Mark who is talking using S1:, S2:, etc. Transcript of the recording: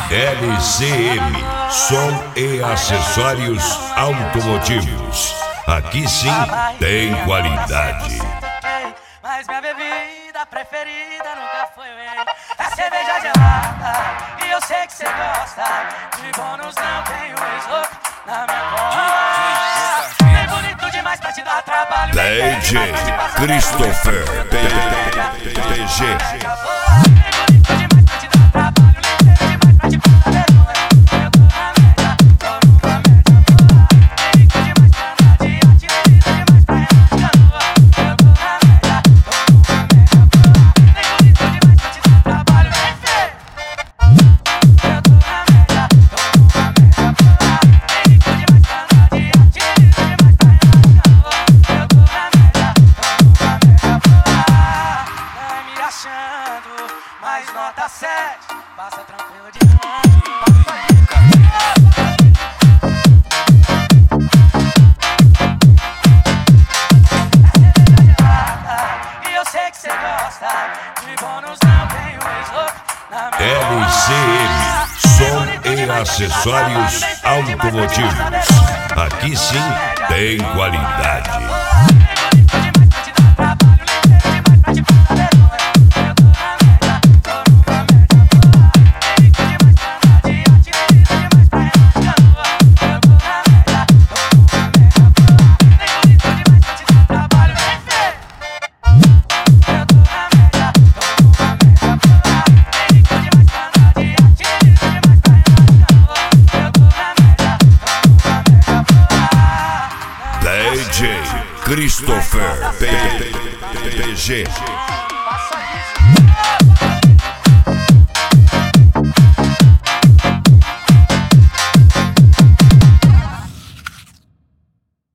S1: LCM, som e acessórios automotivos. Aqui sim tem qualidade.
S2: Mas minha bebida preferida nunca foi bem. É cerveja gelada e eu sei que cê gosta. De bônus não tenho ex-louco na minha costa. Nem bonito demais pra te dar trabalho.
S1: DJ Christopher PG. Mais nota 7, passa tranquilo de e eu sei que cê gosta. De bônus não tenho ex-louco na minha LCM, som e acessórios automotivos. Aqui sim tem qualidade. DJ Christopher PG.